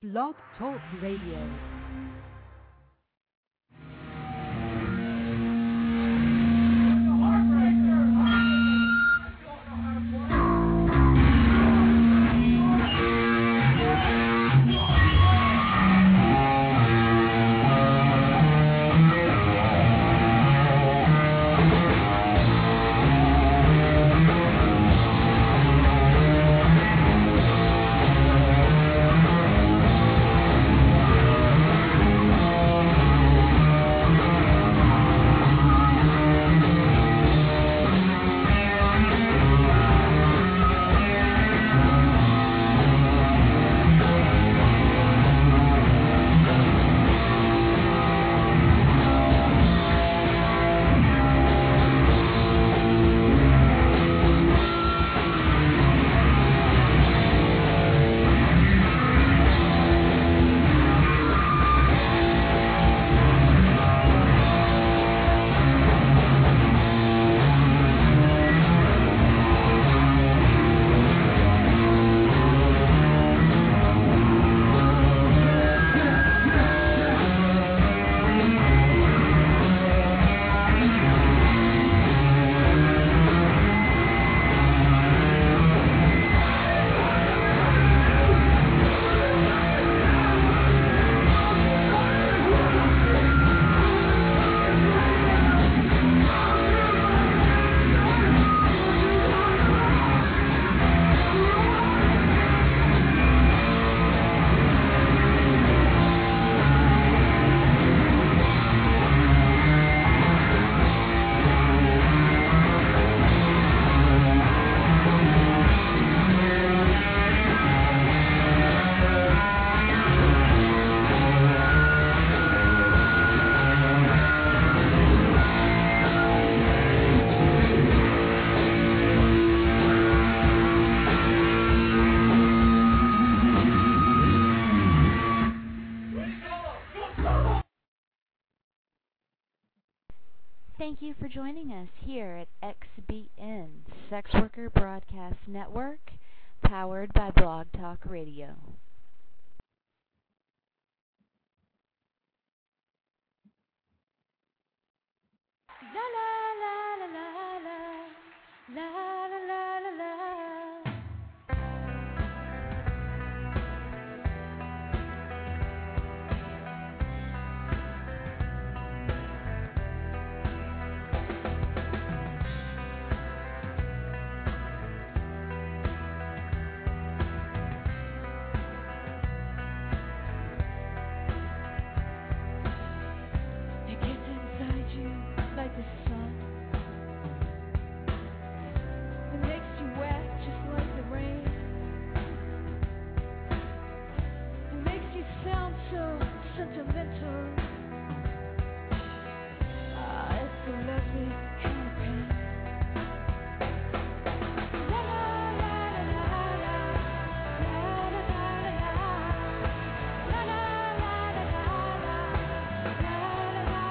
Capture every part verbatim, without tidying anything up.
Blog Talk Radio. Thank you for joining us here at X B N, Sex Worker Broadcast Network, powered by Blog Talk Radio. La la la la la la la la la la. Like the sun, it makes you wet just like the rain. It makes you sound so sentimental. Ah, it's a lovely kind of pain. La la la la la la la la la la la la la la.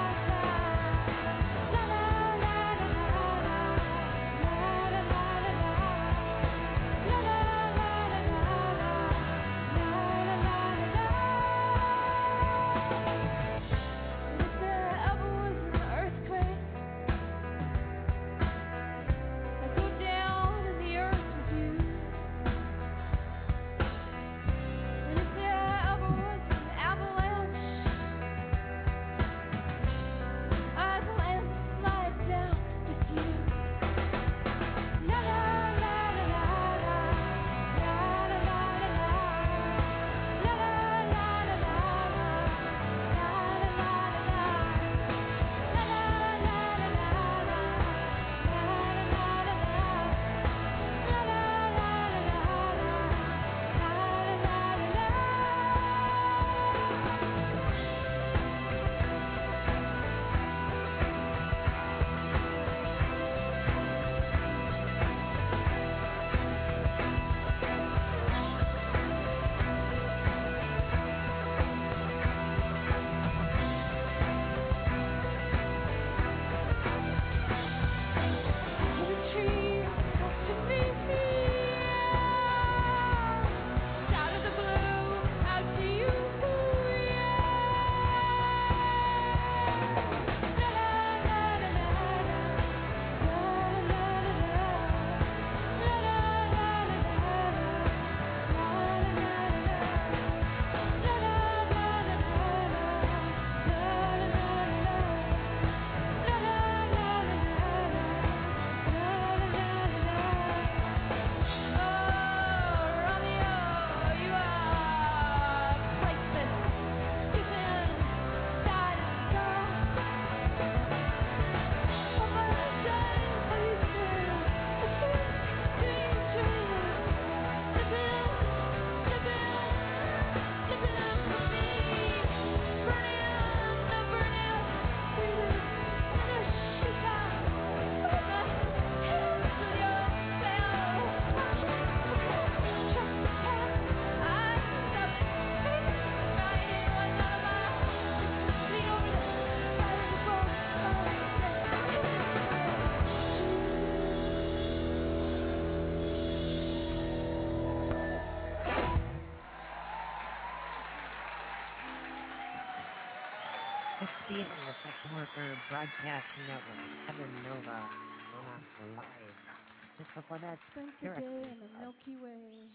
Exceed in the Sex Worker Broadcast Network, Heaven Nova, Luna Live. Just before that, Spent the Derek. day in the Milky Way.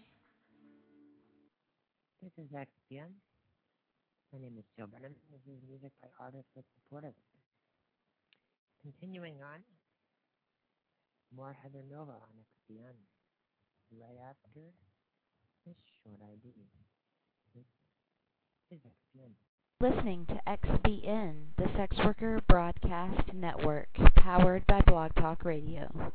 This is X P N. My name is Joe Brennan. This is music by artists that support us. Continuing on, more Heather Nova on X P N. Right after this short I D. This is X P N. Listening to X B N, the Sex Worker Broadcast Network, powered by Blog Talk Radio.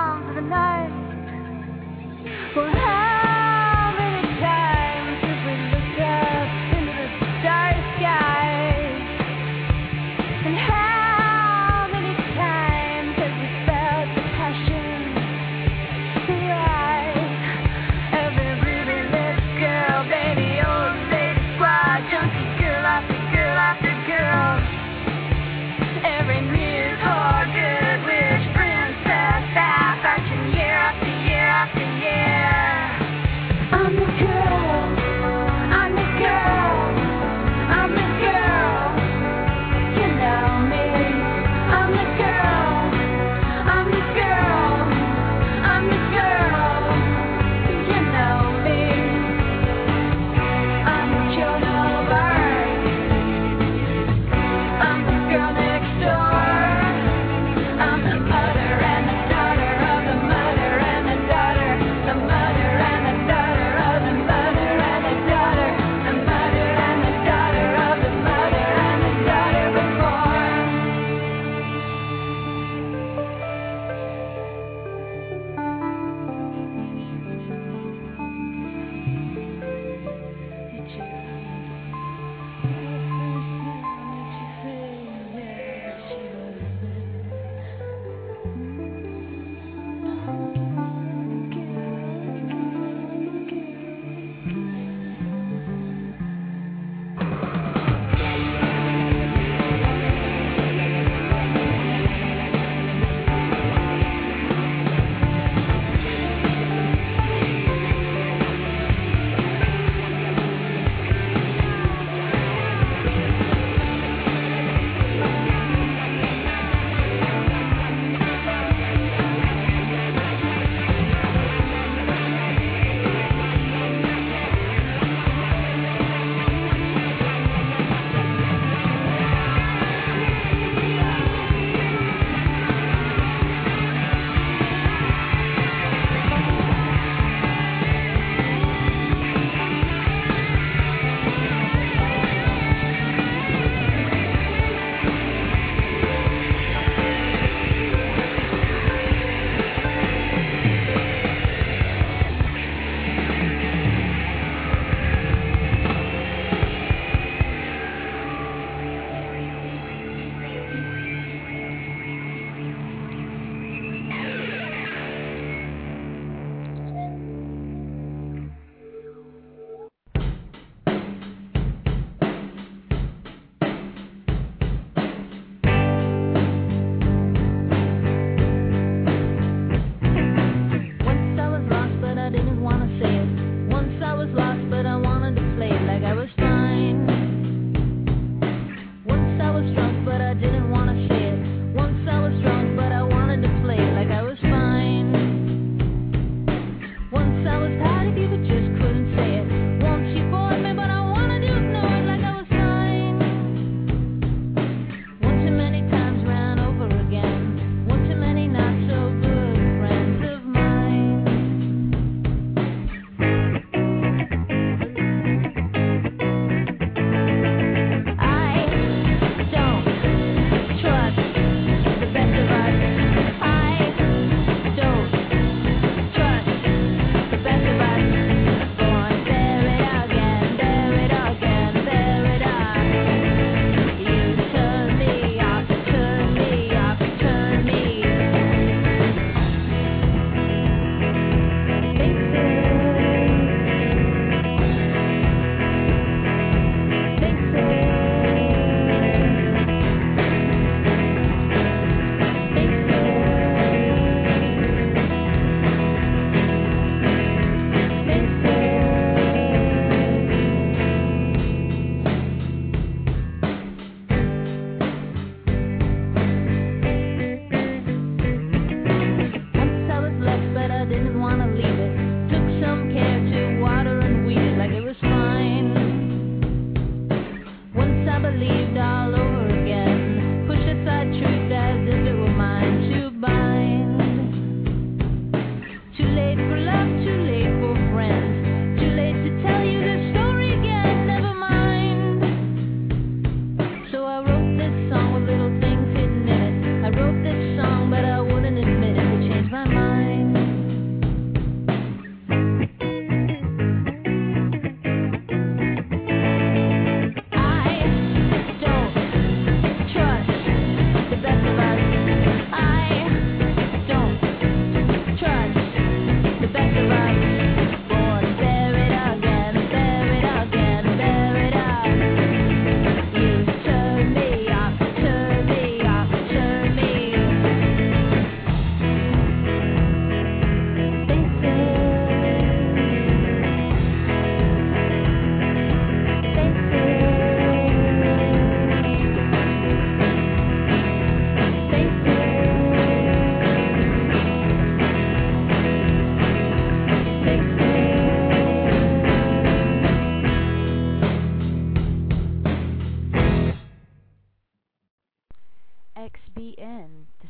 Well, how many times have we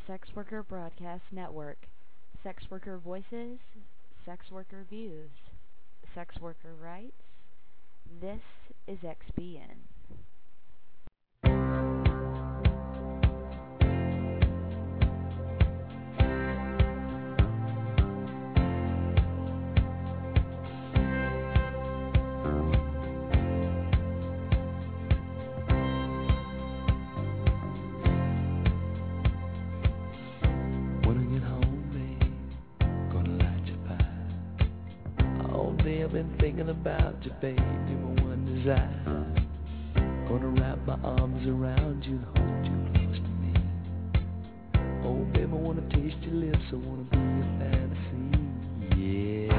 Sex Worker Broadcast Network. Sex worker voices, sex worker views, sex worker rights. This is X B N. I've been thinking about you, baby, my one desire. Gonna wrap my arms around you and hold you close to me. Oh, baby, I wanna taste your lips, I wanna be your fantasy, yeah.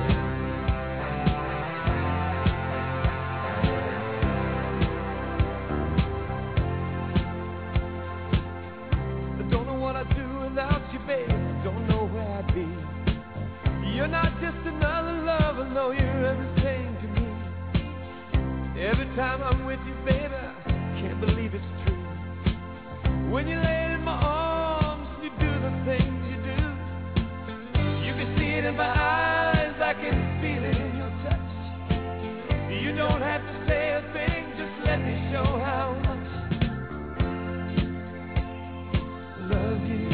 I don't know what I'd do without you, baby, don't know where I'd be. You're not just another lover, no, you're everything to me. Every time I'm with you, baby, I can't believe it's true. When you lay in my arms, you do the things you do. You can see it in my eyes, I can feel it in your touch. You don't have to say a thing, just let me show how much I love you.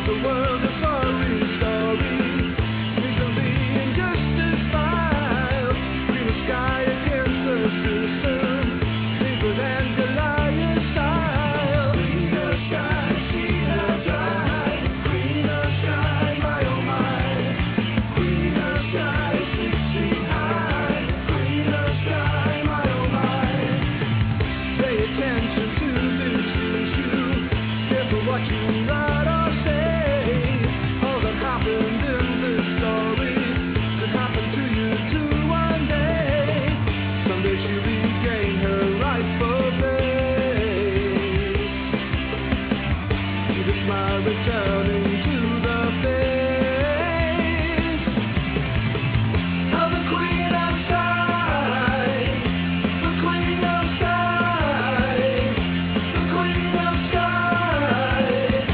the world a sorry story. Things of the injustice file. Greener sky against the system. Deeper than Goliath style. Greener sky, see her dry. Greener sky, my oh my. Greener sky, six feet high. Greener sky, my oh my. Pay attention to this issue. Careful what you write or say. All that happened in this story could happen to you too one day. Someday she'll regain her rightful place. See the smile returning to the face of the Queen of Sky. The Queen of Sky. The Queen of Sky.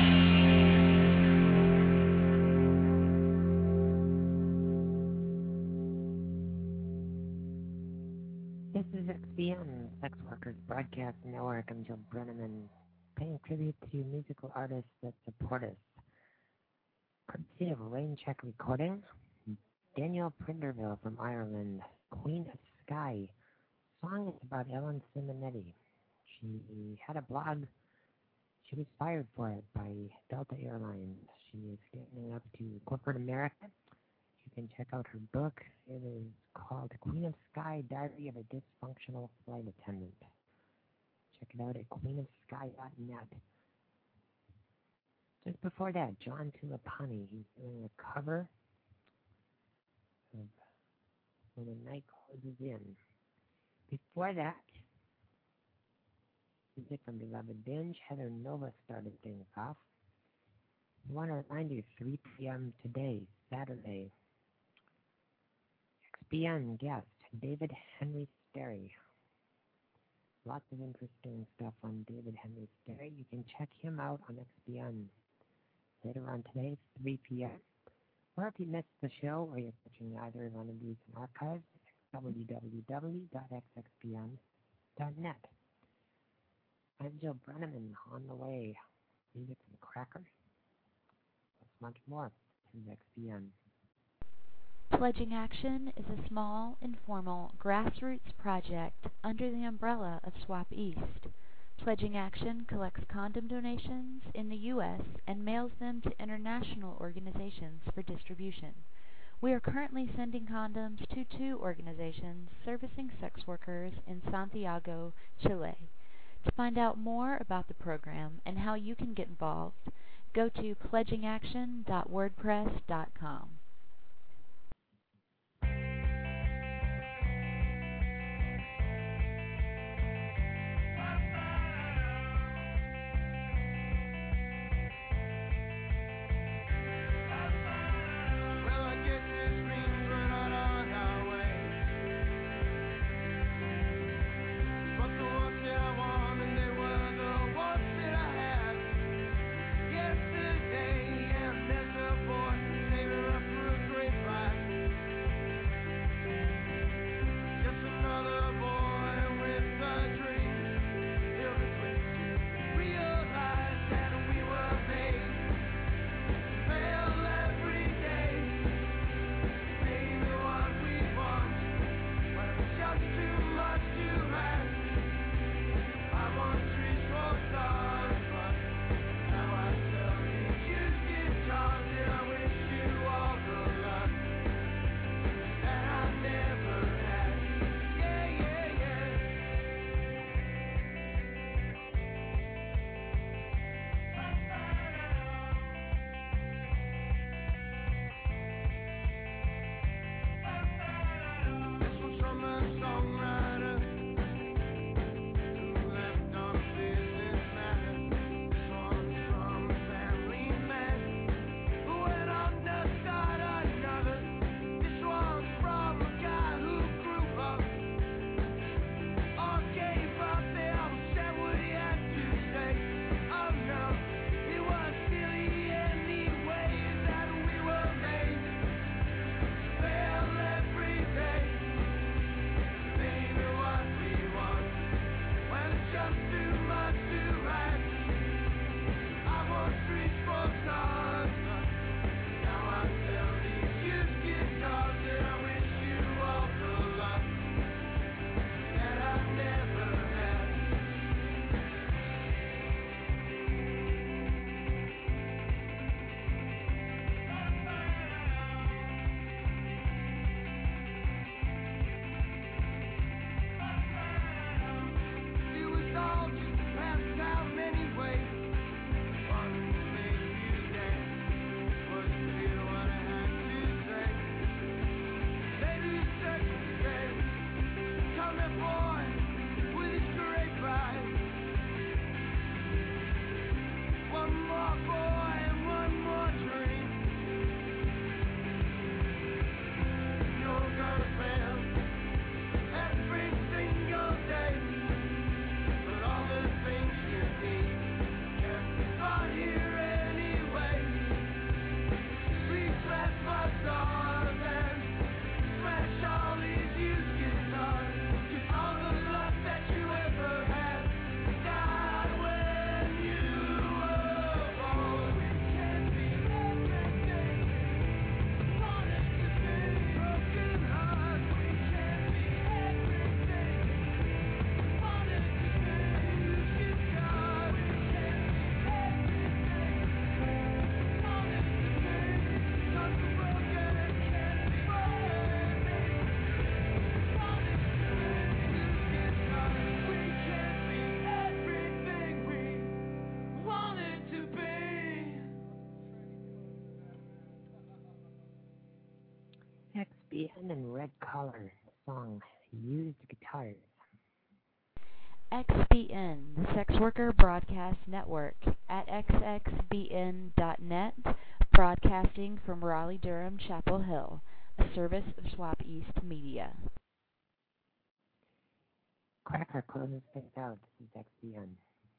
This is X B N, Sex Workers Broadcast Network. I'm Joe Brenneman, paying tribute to musical artists that support us. Courtesy of Raincheck Recording, Daniel Prinderville from Ireland, Queen of Sky. Song is about Ellen Simonetti. She had a blog. She was fired for it by Delta Airlines. She is standing up to corporate America. You can check out her book. It is called Queen of Sky, Diary of a Dysfunctional Flight Attendant. Check it out at queen of sky dot net. Just before that, John Tulipani. He's doing a cover of When the Night Closes In. Before that, music from Beloved Binge. Heather Nova started things off. I want to remind you, three p.m. today, Saturday, X B N guest, David Henry Sterry. Lots of interesting stuff on David Henry Sterry. You can check him out on X B N later on today, three p.m. Or if you missed the show or you're catching either one of these in archives, w w w dot x x b n dot net. I'm Joe Brenneman, on the way. Music and crackers. That's much more. This is X B N. Pledging Action is a small, informal, grassroots project under the umbrella of Swap East. Pledging Action collects condom donations in the U S and mails them to international organizations for distribution. We are currently sending condoms to two organizations servicing sex workers in Santiago, Chile. To find out more about the program and how you can get involved, go to pledging action dot wordpress dot com. Yesterday, and there's a voice, savor of B N and Red Collar song, Used Guitars. X B N, the Sex Worker Broadcast Network, at x x b n dot net, broadcasting from Raleigh-Durham, Chapel Hill, a service of Swap East Media. Cracker closes things out. This is X B N.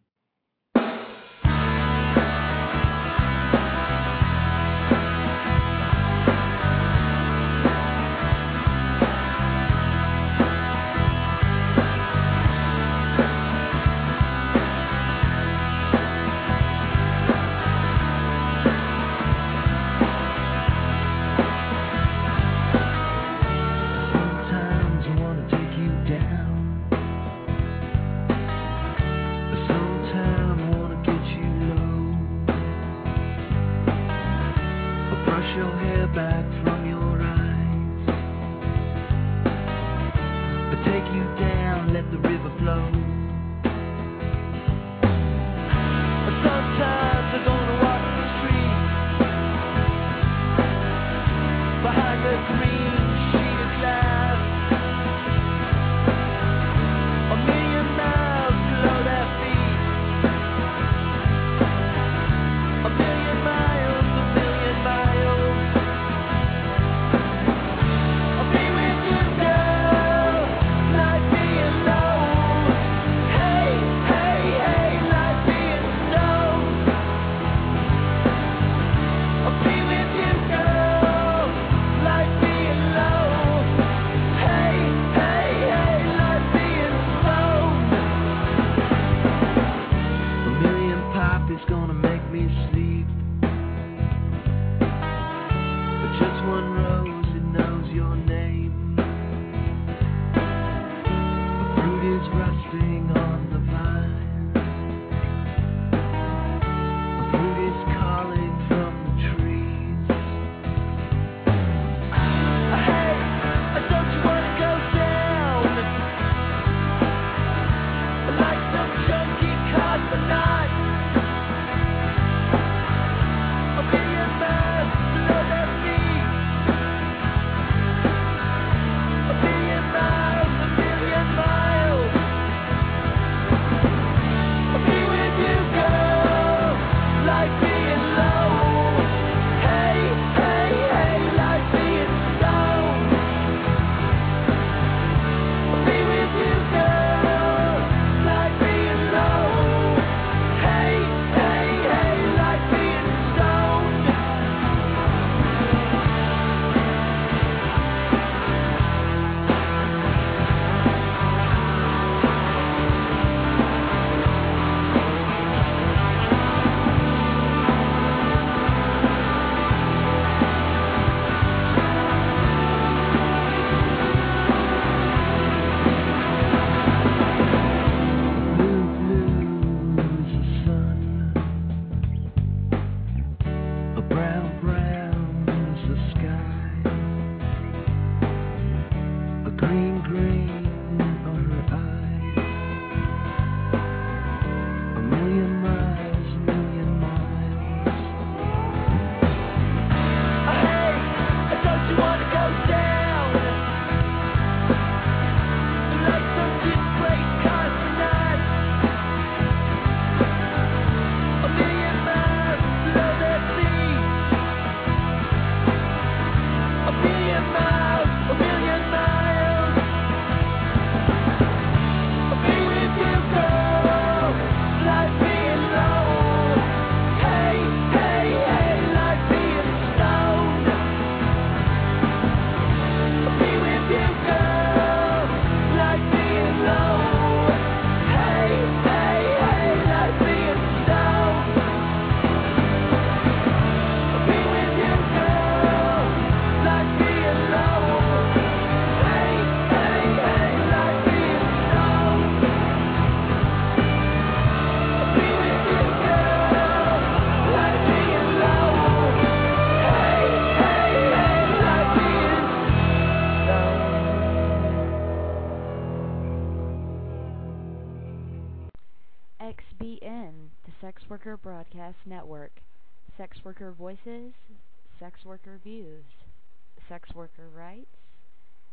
X B N, the Sex Worker Broadcast Network. Sex worker voices, sex worker views, sex worker rights,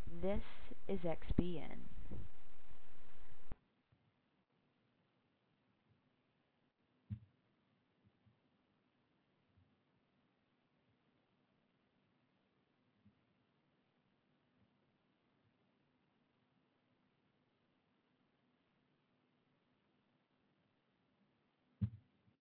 This is X B N.